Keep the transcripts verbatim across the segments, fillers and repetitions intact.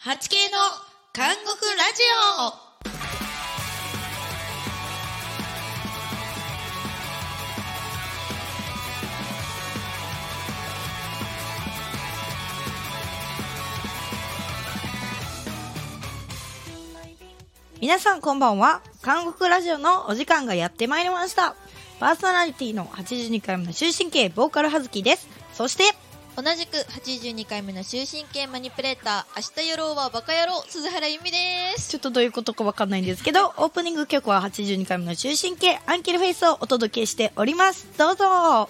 はちけいの韓国ラジオ。皆さんこんばんは。韓国ラジオのお時間がやってまいりました。パーソナリティのはちじゅうにかいめの終身刑ボーカルはずきです。そして同じくはちじゅうにかいめの終身刑マニピュレーター、明日やろうはバカ野郎、鈴原由美です。 ちょっとどういうことかわかんないんですけど、オープニング曲ははちじゅうにかいめの終身刑アンキルフェイスをお届けしております。どうぞ。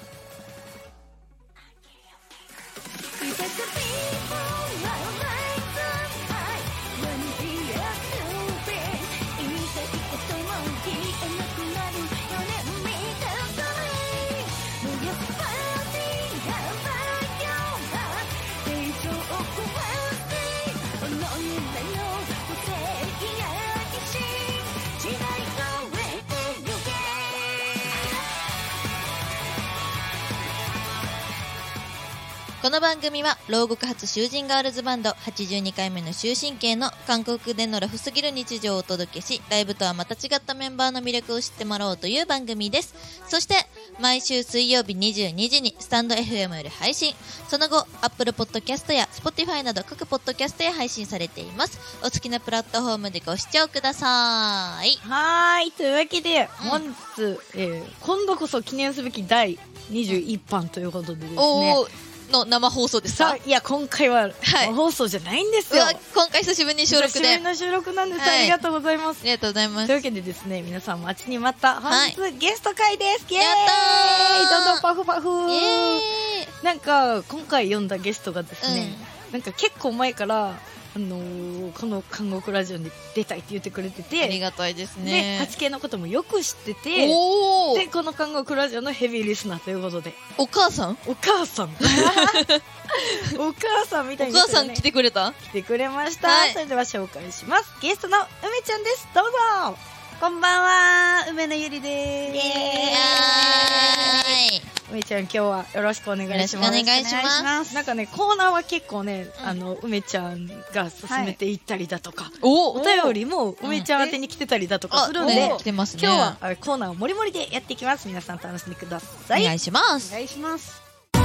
この番組は牢獄発囚人ガールズバンドはちじゅうにかいめの終身刑の韓国でのラフすぎる日常をお届けし、ライブとはまた違ったメンバーの魅力を知ってもらおうという番組です。そして毎週水曜日にじゅうにじにスタンド エフエム より配信、その後 Apple Podcast や Spotify など各ポッドキャストへ配信されています。お好きなプラットフォームでご視聴ください。 はーい、というわけで、うん、本日、えー、今度こそ記念すべきだいにじゅういっぱんということでですね、 おーの生放送ですか？ いや、今回は生放送じゃないんですよ。 はい、今回久しぶりに収録で。 久しぶりの収録なんです、はい。ありがとうございます。 ありがとうございます。 というわけでですね、皆さん待ちに待った本日、はい、ゲスト会です。イエーイ！ やったー！ どんどんパフパフ。 イエーイ！ なんか今回呼んだゲストがですね、うん、なんか結構前からあのー、この韓国ラジオに出たいって言ってくれてて、 ありがたいですね。 で、はちけいのこともよく知ってて、 おで、この韓国ラジオのヘビーリスナーということで、 お母さんお母さんお母さんみたいに、 ね、お母さん来てくれた来てくれました、はい、それでは紹介します。ゲストの梅ちゃんです。どうぞ。 こんばんは、梅のゆりです。イエーイ。梅ちゃん、今日はよろしくお願いします。 よろしくお願いします。 なんかね、コーナーは結構ね、うん、あの梅ちゃんが進めていったりだとか、はい、 お, お便りも梅ちゃん宛てに来てたりだとかするんで、 うん、来てますね、 今日はコーナーをもりもりでやっていきます。皆さん楽しんでください。 お願いします。 お願いします。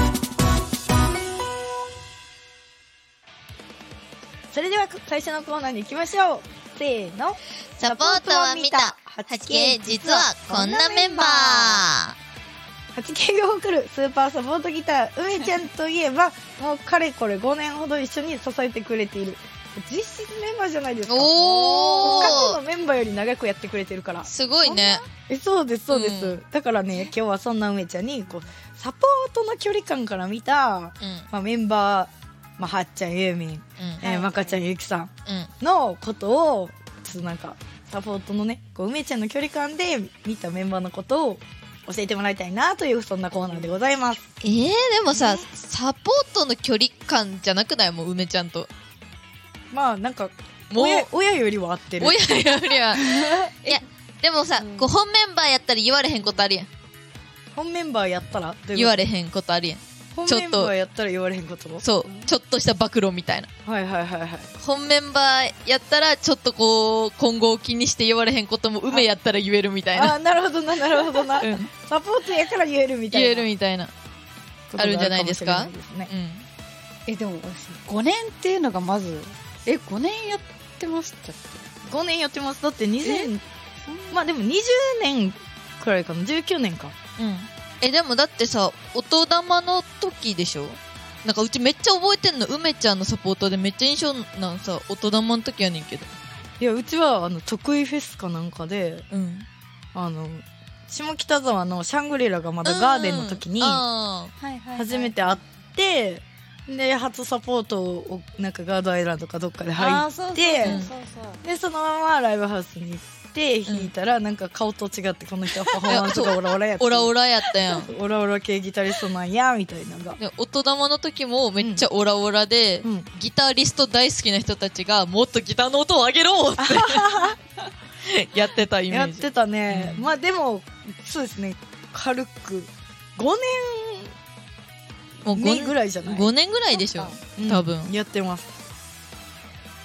それでは最初のコーナーに行きましょう。せーの。 サポートは見たはちけい、実はこんなメンバー。はちけいが誇るスーパーサポートギター梅ちゃんといえばもうかれこれごねんほど一緒に支えてくれている実質メンバーじゃないですか。 おー、 過去のメンバーより長くやってくれてるから。 すごいね。 え、そうですそうです、うん、だからね、今日はそんな梅ちゃんにこうサポートの距離感から見た、うん、まあ、メンバー、まあ、はっちゃん、ゆうみん、うん、えー、まかちゃん、ゆきさんのことをちょっとなんかサポートのね、こう梅ちゃんの距離感で見たメンバーのことを教えてもらいたいなという、そんなコーナーでございます。 えー、でもさ、サポートの距離感じゃなくない？もう梅ちゃんと。 まあなんか親、親よりは合ってる。 親よりは。いや、でもさ、うん、こう本メンバーやったら言われへんことあるやん。 本メンバーやったら言われへんことあるやん。 本メンバーやったら言われへんことも。 そう、ちょっとした暴露みたいな。 はいはいはいはい。 本メンバーやったらちょっとこう今後を気にして言われへんことも梅やったら言えるみたいな。 ああ、なるほどな、なるほどな、うん、サポートやから言えるみたいな。 言えるみたいなあるんじゃないですか。 ですね、 うん、えでもごねんっていうのがまず、えごねんやってましたっけ？ ごねんやってます。だってにせん、まあでもにじゅうねんくらいかな、じゅうきゅうねんか。 うん。えでもだってさ、音玉の時でしょ。なんかうちめっちゃ覚えてんの、梅ちゃんのサポートでめっちゃ印象なんさ、音玉の時やねんけど。 いや、うちはあの得意フェスかなんかで、うん、あの下北沢のシャングリラがまだガーデンの時に初めて会って、で初サポートをなんかガードアイランドかどっかで入って、でそのままライブハウスに行って弾いたら、うん、なんか顔と違ってこの人はパフォーマンスがオラオラやったオラオラやったやんオラオラ系ギタリストなんやみたいなのが。 で音玉の時もめっちゃオラオラで、うん、ギタリスト大好きな人たちがもっとギターの音を上げろってやってたイメージ。 やってたね、うん、まあでもそうですね、軽くごねんもうごねんぐらいじゃない？ ごねんぐらいでしょ多分、 うん、やってます。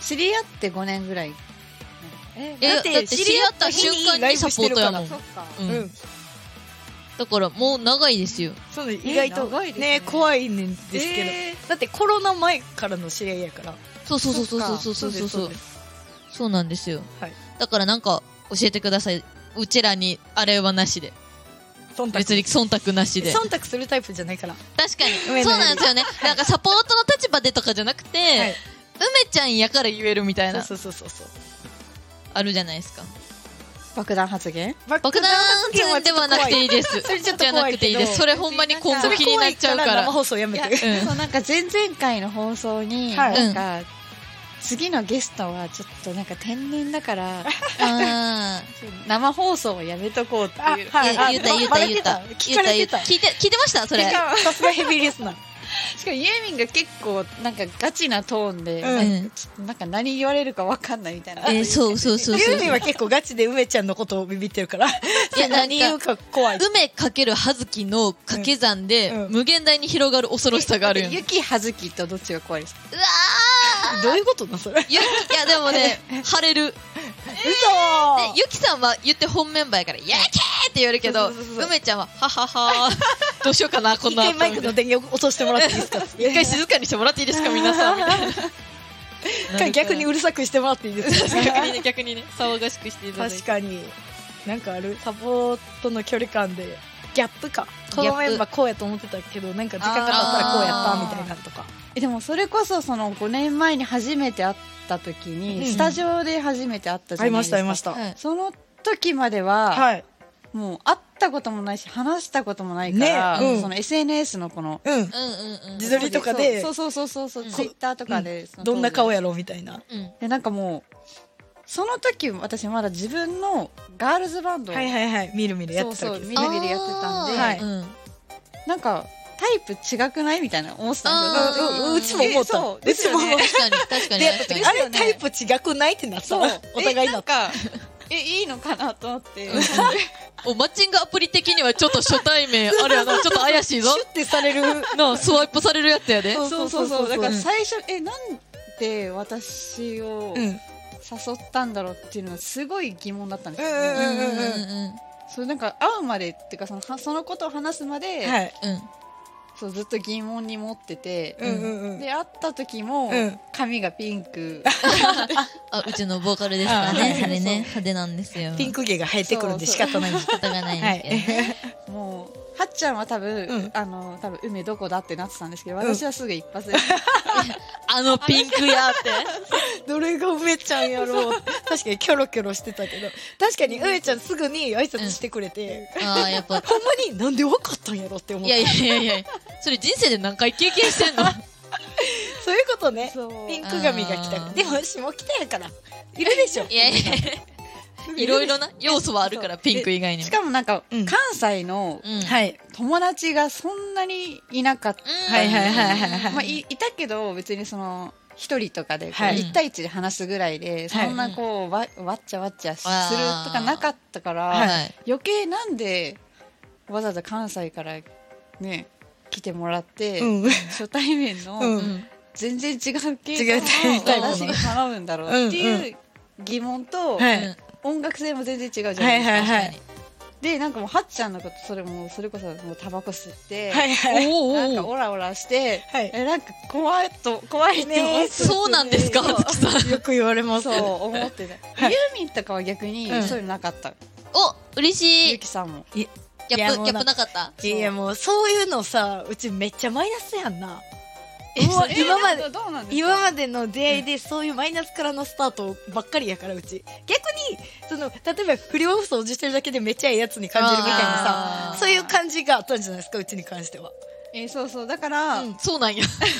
知り合ってごねんぐらい。 えだって知り合った瞬間にサポートやもん。 そっか。 うん。だからもう長いですよ。 そうね、意外とね怖いねんですけど、だってコロナ前からの知り合いやから。 そうそうそうそうそうそうそうそうそうなんですよ。だからなんか教えてください。うちらにあれはなしで。別に忖度なしで。 忖度するタイプじゃないから。 確かに。そうなんですよね。なんかサポートの立場でとかじゃなくて、梅ちゃんやから言えるみたいな。 そうそうそうそう。 あるじゃないですか。 爆弾発言爆弾発言ではなくていいです。それちょっと怖いけど。じゃなくていいです。それほんまに今後気になっちゃうから。 生放送やめて。 そうなんか前々回の放送に、なんか、次のゲストはちょっとなんか天然だから、生放送をやめとこうっていう。 言うた言うた言うた。聞かれてた。聞いて、聞いてましたそれ。 さすがヘビーリスナー。 しかもユーミンが結構なんかガチなトーンで、うん、なんか何言われるか分かんないみたいな。 えー、そうそうそうそう。 ユーミンは結構ガチで梅ちゃんのことをビビってるから。いや何言うか怖い。 梅かける葉月の掛け算で、うんうん、無限大に広がる恐ろしさがあるよ。 雪葉月とどっちが怖いですか？ うわー。どういうことなそれ？ いやでもね晴れる。 嘘。 でゆきさんは言って本メンバーやから「やけー!」って言われるけど、梅ちゃんは「はははどうしようかなこんな」 一回マイクの電源落としてもらっていいですか？ 一回静かにしてもらっていいですか皆さんみたいな。 逆にうるさくしてもらっていいですか？ 逆にね逆にね騒がしくしていただいて。 確かになんかあるサポートの距離感でギャップか。このメンバーこうやと思ってたけどなんか時間が経ったらこうやったみたいなとか。 えでもそれこそそのごねんまえに初めて会った時に、うん、スタジオで初めて会ったじゃないですか。 会いました会いました。 その時までは、はい、もう会ったこともないし話したこともないから、ねうん、その エスエヌエス のこの、 うん、自撮りとかでそうそうそうそうそう、うん、ツイッターとかで、 うん、どんな顔やろうみたいな、 うん、でなんかもうその時私まだ自分のガールズバンドをはいはいはいみるみるやってたわけです。 そうそうみるみるやってたんで、はい、うん、なんかタイプ違くないみたいな思ってたんですよ。 うちも思った。うちも思った。 確かに確かに確かに。 あれタイプ違くないってなった。お互いのかえいいのかなと思って。 おマッチングアプリ的にはちょっと初対面あれやなちょっと怪しいぞ。 シュッてされるのスワイプされるやつやで。 そうそうそう。だから最初えなんで私を誘ったんだろうっていうのはすごい疑問だったんですよ。そうなんか会うまでっていうかそのそのことを話すまで。はい。そうずっと疑問に持ってて、うんうんうん、で会った時も、うん、髪がピンクあうちのボーカルですからねあれね派手なんですよ。 ピンク毛が生えてくるんで仕方ない仕方がないんですけど、ねはい、もうはっちゃんは多分、うん、あの多分梅どこだってなってたんですけど私はすぐ一発で、うん、 あのピンクやってどれが梅ちゃんやろう確かにキョロキョロしてたけど確かに梅ちゃんすぐに挨拶してくれて、うん、あやっぱほんまになんで分かったんやろって思った。 いやいやいやいやそれ人生で何回経験してんのそういうことね。ピンク髪が来たでも下北やからいるでしょ。 いやいやいろいろな要素はあるからピンク以外にも。 しかもなんか、うん、関西の、うん、友達がそんなにいなかった、うん、はいはいはいはい、まあ、い, いたけど別にその一人とかでこういち対いちで話すぐらいで、はい、そんなこうわ, わっちゃわっちゃするとかなかったから、はい、余計なんでわざわざ関西からね来てもらって、うん、初対面の、うん、全然違う系統の私に頼むんだろうっていう疑問と、はい、音楽性も全然違うじゃないですか、はいはいはい、でなんかもうはっちゃんのことそれもそれこそもうタバコ吸って、はいはい、なんかオラオラして、はい、えなんか怖いと怖いって思って、ね、 そうなんですかよく言われます。 そう思ってた、はい、ユーミンとかは逆にそういうのなかった、うん、 お嬉しい。 ゆきさんもギャップギャップなかった。 いやもうそういうのさうちめっちゃマイナスやんな。もう今まで今までの出会いでそういうマイナスからのスタートばっかりやからうち逆にその例えば不良放送してるだけでめっちゃいいやつに感じるみたいなさそういう感じがあったんじゃないですかうちに関しては。 えー、そうそうだから、 うん、そうなんや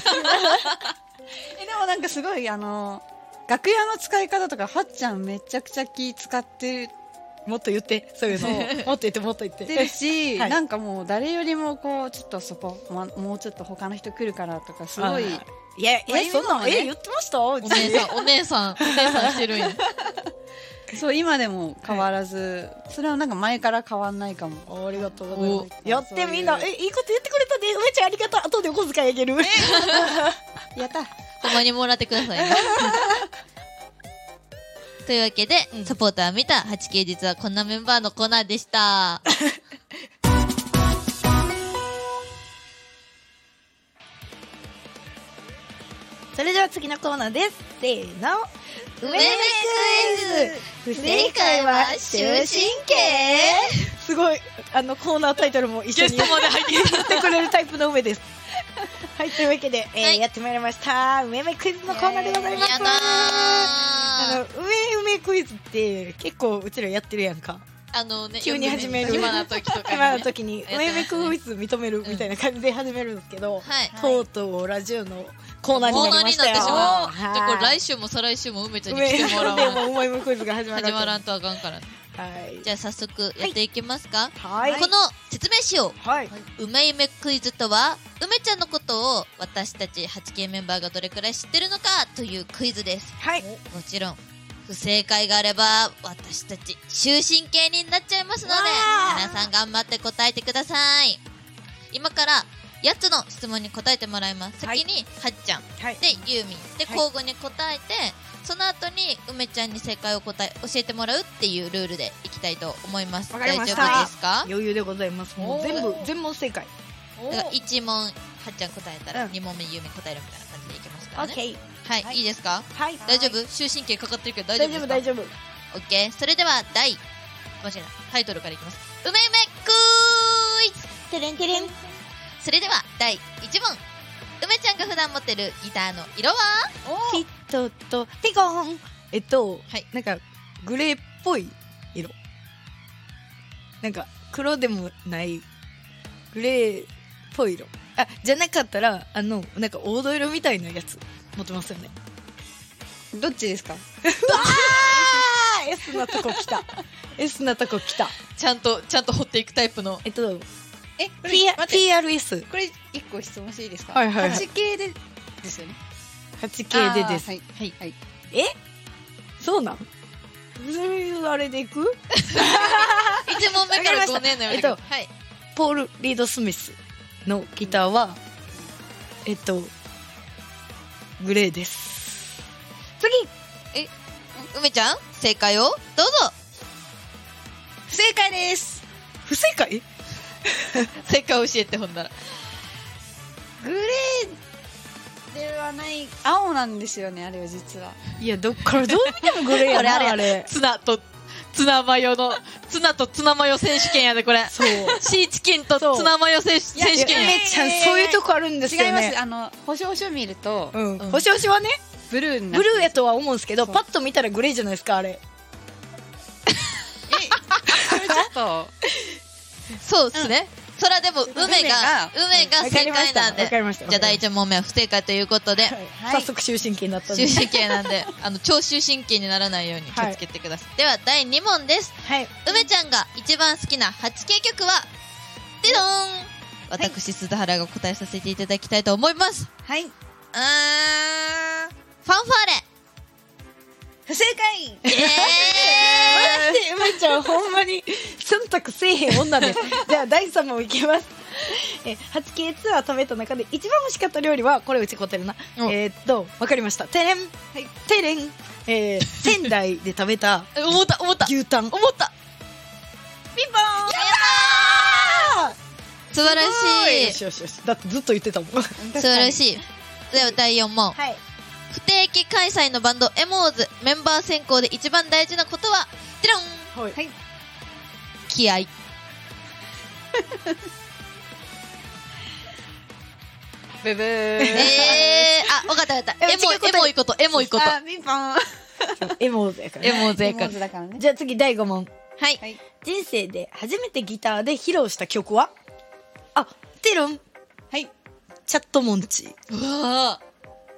えでもなんかすごいあの楽屋の使い方とかはっちゃんめちゃくちゃ気使ってる。 もっと言ってそういうのもっと言ってもっと言ってるし、はい、なんかもう誰よりもこうちょっとそこ、ま、もうちょっと他の人来るからとかすごいいやえそんなの、ね、え言ってましたお姉さんお姉さんお姉さんしてるんやそう今でも変わらず、はい、それはなんか前から変わんないかも。 ありがとうございます。やってみんなえいいこと言ってくれたね梅ちゃんありがとう後でお小遣いあげる、 えー、やったほんまにもらってくださいねというわけで、うん、サポーター見た はちケー 実はこんなメンバーのコーナーでした。 それでは次のコーナーです。せーの。 梅めクイズ。不正解は終身刑。 すごい、あのコーナータイトルも一緒に言ってくれるタイプの梅です。はい、というわけで、えーはい、やってまいりました。梅めクイズのコーナーでございます。やだー。あの、梅梅クイズって結構うちらやってるやんか。 あのね、 急に始める暇な時とか、ね、 暇な時に梅めクイズ認めるみたいな感じで始めるんですけど、うんはい、とうとうラジオのコーナーになりましたよ。コーナーになってしまう。 じゃあこれ来週も再来週も梅ちゃんに来てもらおう。 でも梅めクイズが始まらん始まらんとあかんからね。はい、じゃあ早速やっていきますか。はい、この説明しよう、はい、梅梅クイズとは梅ちゃんのことを私たち はちケー メンバーがどれくらい知ってるのかというクイズです、はい、もちろん不正解があれば私たち終身刑になっちゃいますので皆さん頑張って答えてください。今からやっつの質問に答えてもらいます。先にはっちゃん、はい、でユーミンで交互に答えて、その後に梅ちゃんに正解を答え教えてもらうっていうルールでいきたいと思います。 わかりました。 大丈夫ですか？ 余裕でございます。もう全部全問正解。 だからいち問はっちゃん答えたら、うん、に問目ユーミン答えるみたいな感じでいきますからね。オッケー。はい、はい、いいですか？はい。大丈夫？終身刑かかってるけど大丈夫ですか？大丈夫大丈夫。オッケー。それでは第間違えないタイトルからいきます。梅梅クイズ。 てれんてれん。 それではだいいち問。梅ちゃんが普段持ってるギターの色は？ ヒットとピコン。えっと、はい、なんかグレーっぽい色、なんか黒でもないグレーっぽい色、あ、じゃなかったらあのなんか黄土色みたいなやつ持ってますよね。 どっちですか？ あーS なとこ来たS なとこ来た。 ちゃんとちゃんと掘っていくタイプの。 えっとえ P アールエス。 これいっこ質問していいですか？ はいはいはい、 はちケー でですよね。 はちケー でです。 はいはい、はい、 えそうなん？そういうあれでいく？いち問目からごねんのやめてください。 えっと、はい、ポール・リード・スミスのギターは、うん、えっとグレーです。 次、え、梅ちゃん正解をどうぞ。 不正解です。 不正解？ 正解を教えて。ほんならグレーではない、青なんですよね、あれは実は。 いや、どっからどう見てもグレーやな。あれあれツナとツナマヨのツナとツナマヨ選手権やでこれ。 そうシーチキンとツナマヨ選手権や。 めっちゃそういうとこあるんですよね。 違います。あの星々を見ると、 うん、星々はねブルーにブルーやとは思うんですけど、パッと見たらグレーじゃないですかあれ。 え、これちょっとそうですね。それはでも梅が梅が正解なんで、じゃあだいいち問目は不正解ということで、はい早速終身刑になったんで、 終身刑なんであの超終身刑にならないように気をつけてください。はい、ではだいに問です。はい、梅ちゃんが一番好きな はちケー 曲はデドーン。私須田原が答えさせていただきたいと思います。 はい。 うーん、ファンファーレ。 不正解。 えー、マジで梅ちゃんほんまに忖度せえへん女です。じゃあだいさん問いきます。え はちケー ツアー食べた中で一番美味しかった料理はこれうちこてるな。えー、っとわかりました。てれん、はい、てれん、えー、仙台で食べた思った思った牛タン。 思ったピンポーン。 やったー、素晴らしい。 よしよしよし、だってずっと言ってたもん。素晴らしい。ではだいよん問、はい、不定期開催のバンドエモーズメンバー選考で一番大事なことはテロン、はい、気合い。 ブブー。 えー、あ、わかったわかった。エモエモいことエモいこと。 あ、ピンポン。 エモーズやから。 エモーズやから。 だからね。 じゃあ次だいご問。 はい、はい、 人生で初めてギターで披露した曲は？あ、テロン。 はい。 チャットモンチー。 うわー。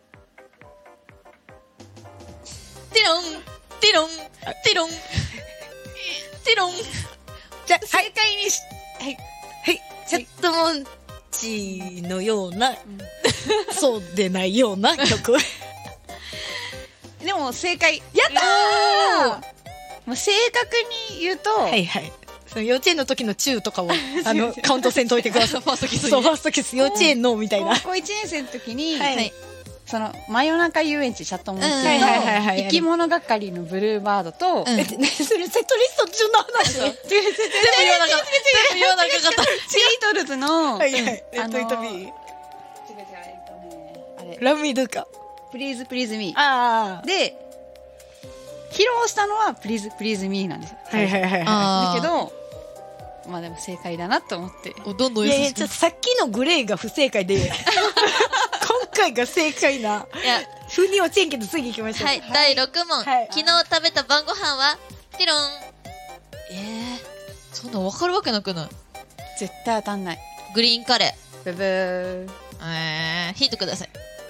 テロンテロンテロンテロン。 じゃあ正解にし、はい、はい、チャットモンチーのような、うん、そうでないような曲。 でも正解。 やったー。 もう正確に言うと、 はいはい、その幼稚園の時のチューとかをあのカウントせんといてください。 ファーストキス、 そうファーストキス幼稚園のみたいな。 高校いちねん生の時に、 はい、 その真夜中遊園地チャットモンチーと生き物係のブルーバードと、 え、それセットリスト中の話？全部言わなかった。全部言わなかった。 ビートルズの、 はいはい、レッドイットビー。違う違う、えっとね、あれ。ラミドゥか。 プリーズプリーズミー。 ああ。 で、披露したのはプリーズプリーズミーなんですよ。 はいはいはいはい。だけど、まあでも正解だなと思って。 お、どんどんいやいや、ちょっとさっきのグレーが不正解で、今回が正解な。いや、風に落ちんけど次行きましょう。 はい、だいろく問。はい、昨日食べた晩ご飯は、ティロン。えー、そんな分かるわけなくない？ 絶対当たんない。 グリーンカレー。ブブー。 えー、ヒントください。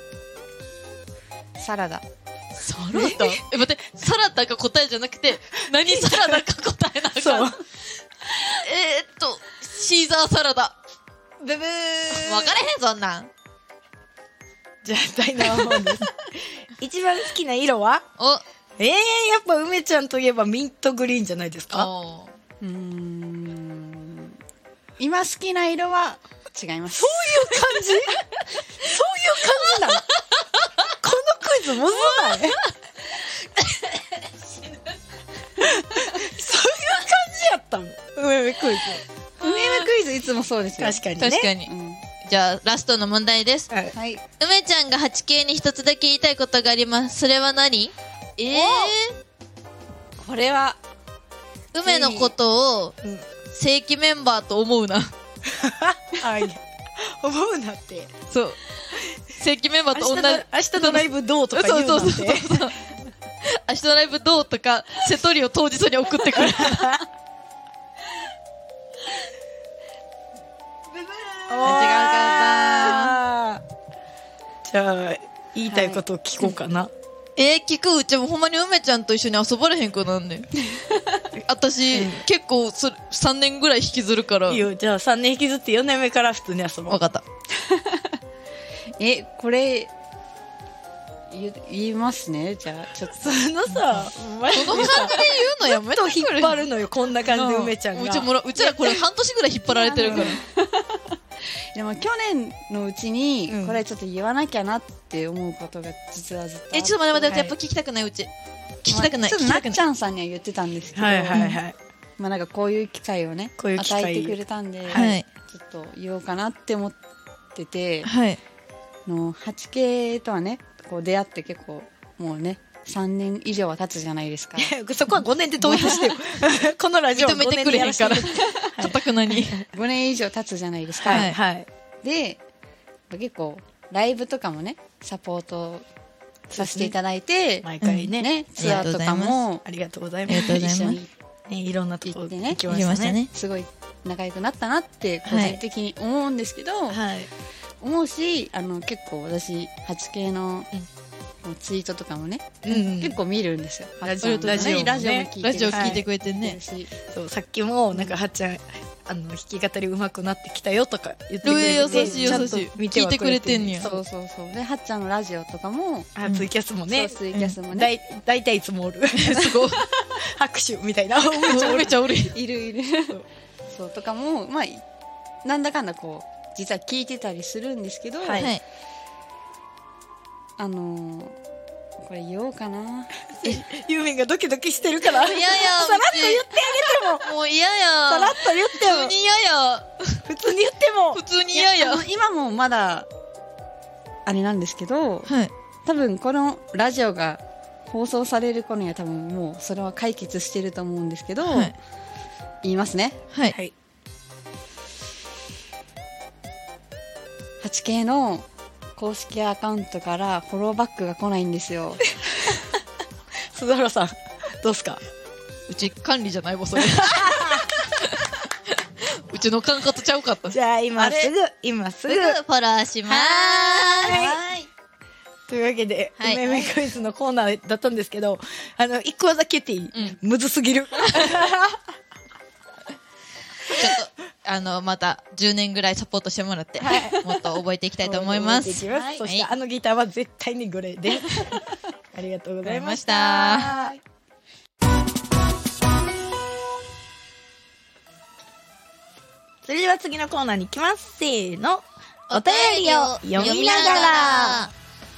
サラダ。 サラダえ、待って、サラダが答えじゃなくて、何サラダか答えなかった。そう。えーっと、シーザーサラダ。 ブブー。 分かれへん、そんなん。 じゃあ、第なな問です。一番好きな色は？おえー、やっぱ梅ちゃんといえばミントグリーンじゃないですか？ うーん。今好きな色は違います。 そういう感じ？そういう感じなの？このクイズむずない？そういう感じやったの？梅梅クイズ。 梅梅クイズいつもそうですよ。 確かにね。 確かに。うん、じゃあ、ラストの問題です。はい。梅ちゃんが はちケー に一つだけ言いたいことがあります。それは何？えー、 これは、 梅のことを、正規メンバーと思うな。 はい。思うなって。 そう。正規メンバーと同じ。 明日のライブどうとか言うなんて。そうそうそうそう。 明日のライブどうとか、瀬戸りを当日に送ってくる。 違うかった。じゃあ、言いたいことを聞こうかな。はい、 えー、聞くうちもほんまに梅ちゃんと一緒に遊ばれへんくなんねん。私、うん、結構そさんねんぐらい引きずるから。 いいよ、じゃあさんねん引きずってよねんめから普通に遊ぼう。 わかった。 え、これ、言, 言いますね。じゃあ、ちょっと。 そのさ、 この感じで言うのやめてくれ。 ずっと引っ張るのよ、こんな感じで梅ちゃんが。 うちもらうちらこれ半年ぐらい引っ張られてるから。 でも去年のうちにこれちょっと言わなきゃなって思うことが実はずっとあって、 え、ちょっと待って待って、やっぱ聞きたくないうち聞きたくない、 まあ、ちょっとなっちゃんさんには言ってたんですけど、 はいはいはい、 まあなんかこういう機会をねこういう機会与えてくれたんで、 はい、 ちょっと言おうかなって思ってて、 はい、 の はちケー とはねこう出会って結構もうねさんねん以上は経つじゃないですか。 そこはごねんで統一してよ。このラジオ認めてくれへんから。かたくなに。 ごねん以上経つじゃないですか。 はい。はい、 で、結構、ライブとかもね、サポートさせていただいて、 毎回ね、 ねツアーとかも、 ありがとうございます。 一緒に、 ね、いろんなところ行ってね、 行きましたね。 すごい仲良くなったなって、個人的に思うんですけど、 はい、 思うし、あの、結構私、はちケー の、うんツイートとかもね、うん、結構見るんですよ。 ラジオとラジオ、ね、 ラジオも聞いてラジオ聞いてくれてね。 はい、 そうさっきもなんかはっちゃんあの弾き語り上手くなってきたよとか言ってくれて、 優しい優しい聞いてくれてんねや。 そうそうそう。ではっちゃんのラジオとかも、 あツイキャスもね、 ツイキャスもね、 だいたいいつもおる。すごい拍手みたいな。 めっちゃおる。 いるいる。そうとかもまあなんだかんだこう実は聞いてたりするんですけど、 はい、 あのー。これ言おうかな。 ユーミンがドキドキしてるから。 いやいや、 さらっと言ってあげても。 もう嫌や。 さらっと言っても。 普通に嫌や。 普通に言っても。 普通に嫌や。 今もまだ、あれなんですけど、 はい、 多分このラジオが放送される頃には多分もうそれは解決してると思うんですけど、はい、言いますね。 はい。はい、 はちケー の公式アカウントからフォローバックが来ないんですよ。 鈴原さんどうすか？ うち管理じゃないもんそれ。うちの管轄ちゃうかった。 じゃあ今すぐ今すぐフォローします。 はい。というわけで、はい、めめクイズのコーナーだったんですけど、あの一個だけ言っていい、うん、むずすぎる。ちょっとあのまたじゅうねんぐらいサポートしてもらって、はい、もっと覚えていきたいと思います。 はい、そして、はい、あのギターは絶対にグレーでありがとうございました。 はい、 それでは次のコーナーに行きます。せーの、お便りを読みながら。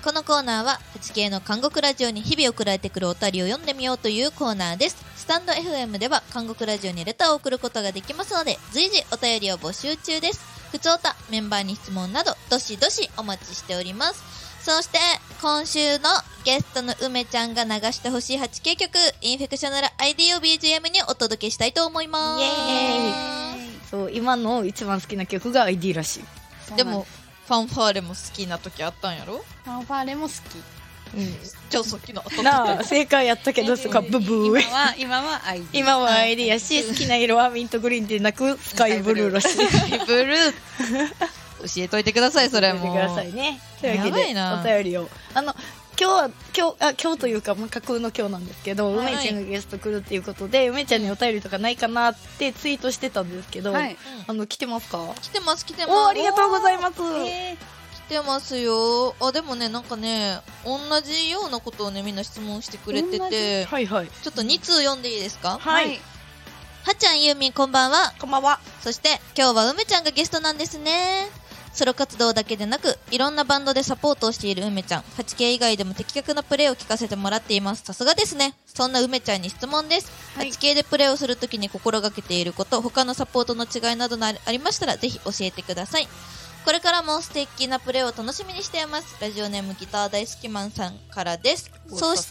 このコーナーは はちケー の韓国ラジオに日々送られてくるお便りを読んでみようというコーナーです。スタンド エフエム では韓国ラジオにレターを送ることができますので、随時お便りを募集中です。ふつおた、メンバーに質問などどしどしお待ちしております。そして今週のゲストの梅ちゃんが流してほしい はちケー 曲、インフェクショナル アイディー を ビージーエム にお届けしたいと思います。イエーイ。そう今の一番好きな曲が アイディー らしい。 でもファンファーレも好きな時あったんやろ。 ファンファーレも好き。 うん、じゃあさっきのなあ正解やったけどそこはブブー。 今は今はアイディ今はアイディやし、好きな色はミントグリーンでなくスカイブルーらしい。 スカイブルー教えといてください。それも教えてくださいね。というわけでお便りをあの今日は今日あ今日というか、まあ、架空の今日なんですけど、はい、梅ちゃんがゲスト来るっていうことで梅ちゃんにお便りとかないかなってツイートしてたんですけど、はい、あの来てますか？ 来てます来てます。 おありがとうございます。 えー来てますよ。あでもねなんかね同じようなことをねみんな質問してくれてて、 はいはい、 ちょっとに通読んでいいですか？ はい。 はちゃんゆうみんこんばんは。 こんばんは。 そして今日は梅ちゃんがゲストなんですね。ソロ活動だけでなくいろんなバンドでサポートをしている梅ちゃん、はちケー 以外でも的確なプレーを聞かせてもらっています。さすがですね。そんな梅ちゃんに質問です、はい、はちケー でプレーをするときに心がけていること、他のサポートの違いなどのありましたらぜひ教えてください。これからも素敵なプレーを楽しみにしています。ラジオネームギター大好きマンさんからです。そして、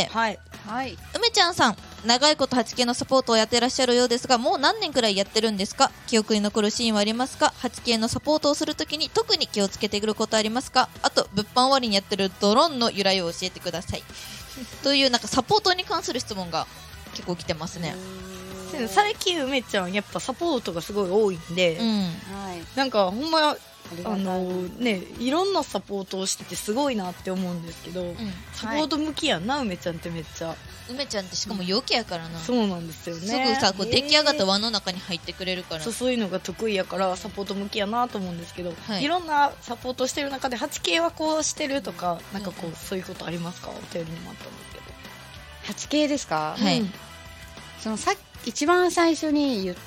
はいはい、 梅ちゃんさん長いこと はちケー のサポートをやってらっしゃるようですが、もう何年くらいやってるんですか？記憶に残るシーンはありますか？ はちケー のサポートをするときに特に気をつけてくることありますか？あと物販終わりにやってるドローンの由来を教えてくださいというなんかサポートに関する質問が結構来てますね。 最近梅ちゃんやっぱサポートがすごい多いんで、うん、なんかほんまあのね、いろんなサポートをしててすごいなって思うんですけど、うん、サポート向きやんな、はい、梅ちゃんってめっちゃ梅ちゃんってしかも陽気やからな、うん、 そうなんですよね。 すぐさこう出来上がった輪の中に入ってくれるから、 そう、そういうのが得意やからサポート向きやなと思うんですけど、はい、いろんなサポートしてる中で はちケー はこうしてるとか、なんかこう、うん、そういうことありますか？お便りにもあったんですけど。 はちケー ですか？ はい、 そのさ一番最初に言った、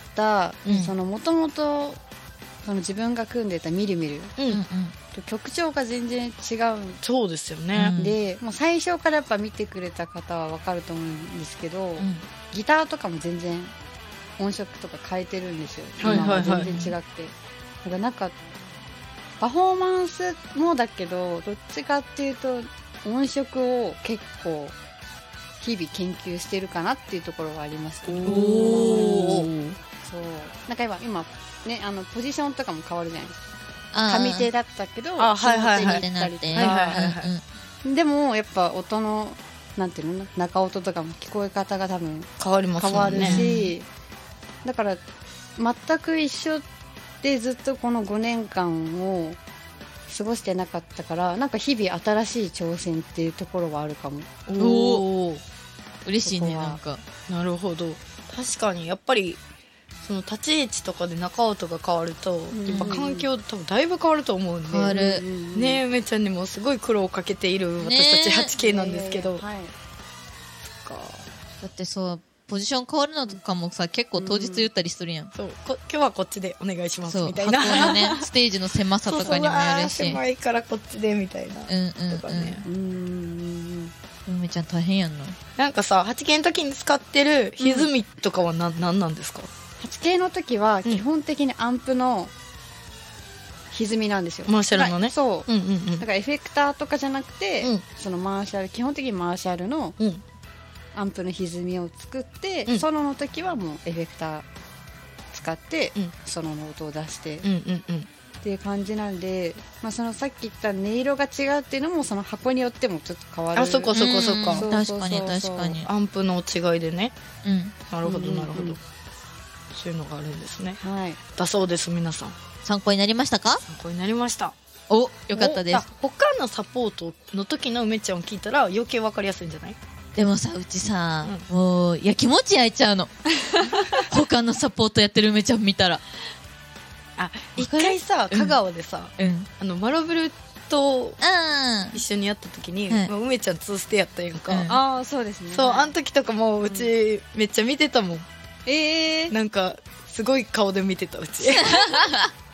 うん、そのもともとその自分が組んでたみるみる、うんうん、と曲調が全然違う。 そうですよね。 でもう最初からやっぱ見てくれた方は分かると思うんですけど、うん、ギターとかも全然音色とか変えてるんですよ、はいはいはい、今は全然違くて、だからなんかパフォーマンスもだけどどっちかっていうと音色を結構日々研究してるかなっていうところはありますね。 おー、そうなんか今今ね、あのポジションとかも変わるじゃないですか。上手だったけど下手に行ったりとか、でもやっぱ音のなんていうの中音とかも聞こえ方が多分変わりますもんね。 変わるし、だから全く一緒でずっとこのごねんかんを過ごしてなかったから、なんか日々新しい挑戦っていうところはあるかも。 おお嬉しいね。なんかなるほど。確かにやっぱりその立ち位置とかで中音が変わると、うん、やっぱ環境多分だいぶ変わると思うんで、 変わるね。梅ちゃんにもすごい苦労をかけている私たち はちケー なんですけど、 はい、 そっか。だってそうポジション変わるのとかもさ結構当日言ったりするやん、うん、 そうこ今日はこっちでお願いしますみたいな、 箱のねステージの狭さとかにもやるし、 そうそう狭いからこっちでみたいな、 うんうんうん、 とかね。うんうんうん、梅ちゃん大変やんな。 なんかさ はちケー の時に使ってる歪みとかは何、うん、なんなんですか？ はちケー の時は基本的にアンプの歪みなんですよ、 マーシャルのね。 そう、 うんうんうん、 だからエフェクターとかじゃなくて、うん、そのマーシャル基本的にマーシャルのアンプの歪みを作って、うん、ソロの時はもうエフェクター使って、うん、ソロの音を出して、 うんうんうん、 っていう感じなんで、まあ、そのさっき言った音色が違うっていうのもその箱によってもちょっと変わる。 あ、そこそこそこ、 うん、確かに確かにアンプの違いでね、 うん、 なるほどなるほど、 うんうん、 そういうのがあるんですね、 はい、 だそうです。皆さん参考になりましたか？ 参考になりました。 お、よかったです。 他のサポートの時の梅ちゃんを聞いたら余計分かりやすいんじゃない？ でもさ、うちさ、うん、もういや気持ち焼いちゃうの他のサポートやってる梅ちゃん見たら。 あ、一回さ香川でさ、うん、あのマロブルと一緒にやった時に、うん、梅ちゃんツーステやったやんか、 うん、ああそうですね。 そう、あの時とかもうち、うん、めっちゃ見てたもん。 えー、 なんかすごい顔で見てたうち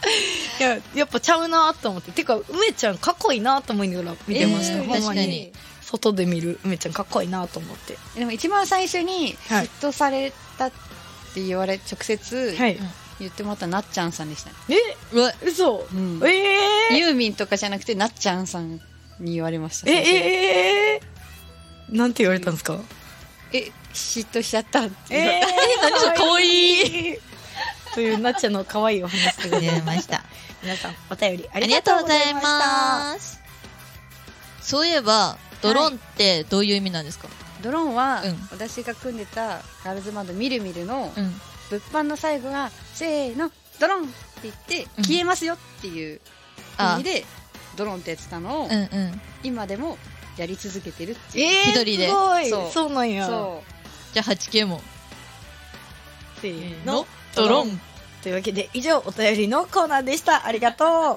いややっぱちゃうなと思って、てか梅ちゃんかっこいいなと思いながら見てました、えー、ほんまに外で見る梅ちゃんかっこいいなと思って。 でも一番最初に嫉妬されたって言われ、直接言ってもらったなっちゃんさんでしたね。 えうわ嘘、うん、えー、ユーミンとかじゃなくてなっちゃんさんに言われました。 ええー、なんて言われたんですか？ え嫉妬しちゃったってえー、何それかわいいというなっちゃんの可愛いお話でございました皆さんお便りありがとうございました。 そういえばドローンってどういう意味なんですか？はい、 ドローンは、うん、私が組んでたガールズバンドみるみるの、うん、物販の最後がせーのドローンって言って、うん、消えますよっていう意味でドローンってやってたのを、うんうん、今でもやり続けてるっていう、 えー、 一人で。 すごい。そう、そうなんや。 じゃあ はちケー もせーのドロンというわけで以上お便りのコーナーでした。ありがとう。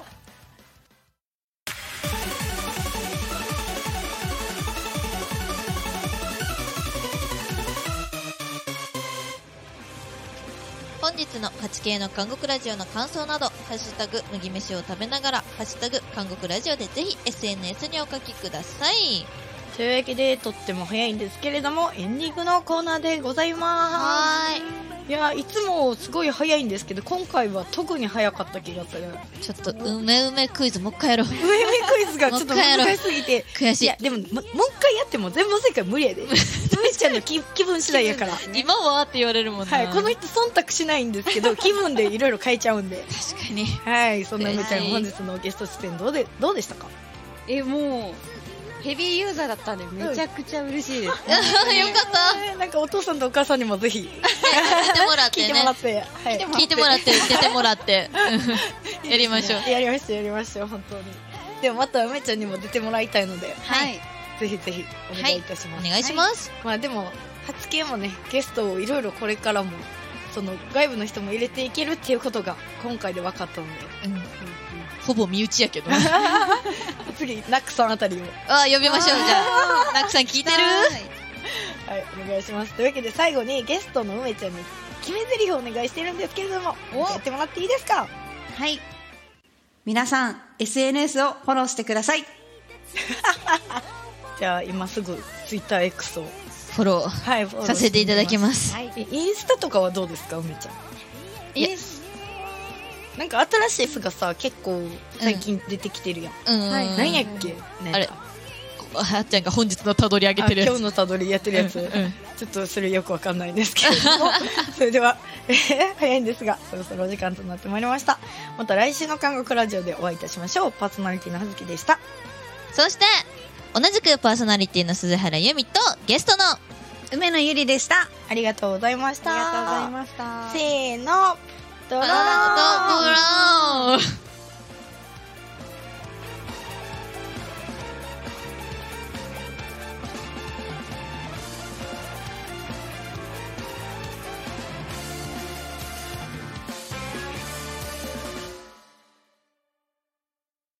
本日の はちケー の韓国ラジオの感想などハッシュタグ麦飯を食べながらハッシュタグ韓国ラジオでぜひ エスエヌエス にお書きください。 というわけでとっても早いんですけれどもエンディングのコーナーでございます。 はい。 いやいつもすごい早いんですけど今回は特に早かった気がする。 ちょっとうめうめクイズもう一回やろう。うめうめクイズがちょっと難しすぎて悔しい。いやでも、ま、もう一回やっても全問正解無理やで。梅ちゃんの気気分次第やから。 今はって言われるもんね。 はい、この人忖度しないんですけど気分でいろいろ変えちゃうんで。 確かに。 はい、そんな梅ちゃん本日のゲスト出演どうでどうでしたか？ えもうヘビーユーザーだったんでめちゃくちゃ嬉しいです、 うん、よかった。 なんかお父さんとお母さんにもぜひ聞いてもらってね聞いてもらって、はい、 聞いてもらって出てもらってやりましょう。 やりましょうやりましょう本当に。でもまた梅ちゃんにも出てもらいたいので、 はい、 ぜひぜひお願いいたします、 はい、お願いします、 はい、まあでもはちケーもねゲストをいろいろこれからもその外部の人も入れていけるっていうことが今回で分かったので、うんうんうん、 ほぼ身内やけど次ナックさんあたりをあ呼びましょう。じゃあナックさん聞いてる？ はいお願いします。というわけで最後にゲストの梅ちゃんに決め台詞をお願いしてるんですけれどもやってもらっていいですか？ はい、皆さん エスエヌエス をフォローしてくださいじゃあ今すぐ ツイッターエックス をフォロー、はい、フォローさせていただきます、 はい、インスタとかはどうですか梅ちゃん？ インスなんか新しいやつがさ結構最近出てきてるやん、うんうん、何やっけあれはっちゃんが本日のたどり上げてるやつ今日のたどりやってるやつ、うんうん、ちょっとそれよくわかんないんですけれどもそれでは、えー、早いんですがそろそろお時間となってまいりました。また来週の韓国ラジオでお会いいたしましょう。パーソナリティの葉月でした。 そして同じくパーソナリティの鈴原由美とゲストの梅野ゆりでした。 ありがとうございました。 ありがとうございました。 せーのドロドロ